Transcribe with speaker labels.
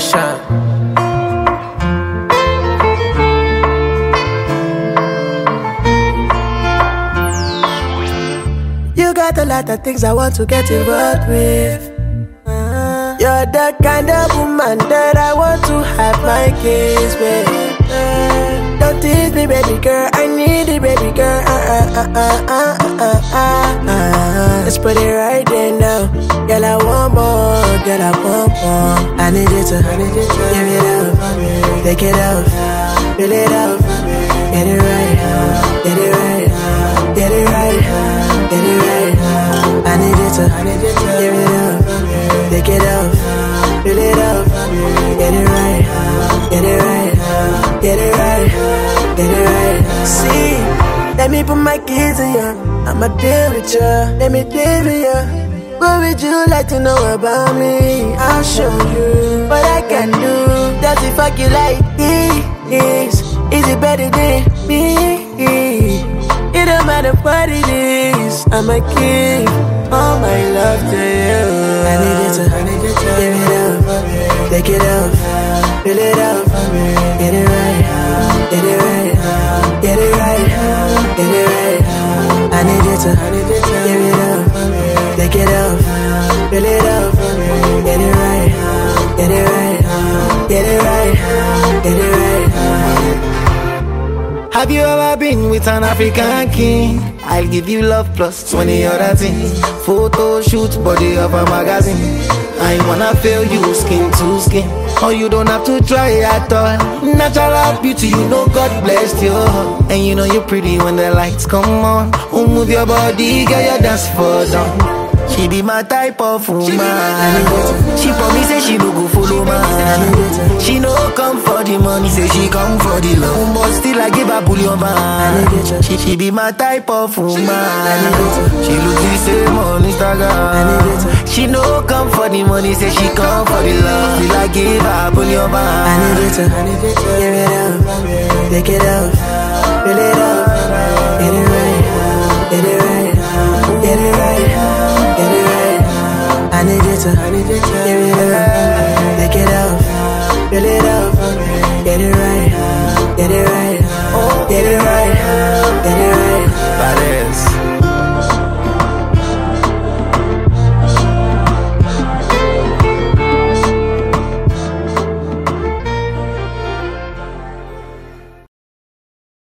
Speaker 1: Russia.
Speaker 2: You got a lot of things I want to get involved with. You're the kind of woman that I want to have my kids with. Don't tease me, baby girl, I need it, baby girl. Let's put it right there now. Girl, I want more, girl, I want more. I need you to give it up, take it up, fill it up, get it right, get it right, get it right, get it right. I need you to give it up, take it up, fill it up, get it right, get it right, get it right, get it right. See, let me put my kids in ya. I'ma deal with ya, let me deal with ya. What would you like to know about me? I'll show you what I can do. That's if fuck you like this. Is it better than me? It don't matter what it is, I'ma give all my love to you. I need you to give it up, take it up, fill it up, get it right, get it right, get it right, get it right. I need you to give it up, take it up, fill it up, get it right, get it right, get it right, get it right.
Speaker 3: Have you ever been with an African king? I'll give you love plus 20 other things. Photo shoot, body of a magazine. I wanna feel you skin to skin. Or you don't have to try at all. Natural beauty, you know God blessed you. And you know you're pretty when the lights come on. Oh, move your body, girl, you dance for them. She be my type of woman. She promise say she no go follow man. She no come for the money, say she come for the love. But still I give her bullion man. She be my type of woman. She look the same on Instagram. She no come for the money, say she come for the love. Still I give her bullion man.
Speaker 2: I need you to give it up, take it up, fill it up, get it right, get it right, get it right. I need you to give it up, take it up, fill it up, get it right, get it right, get it right.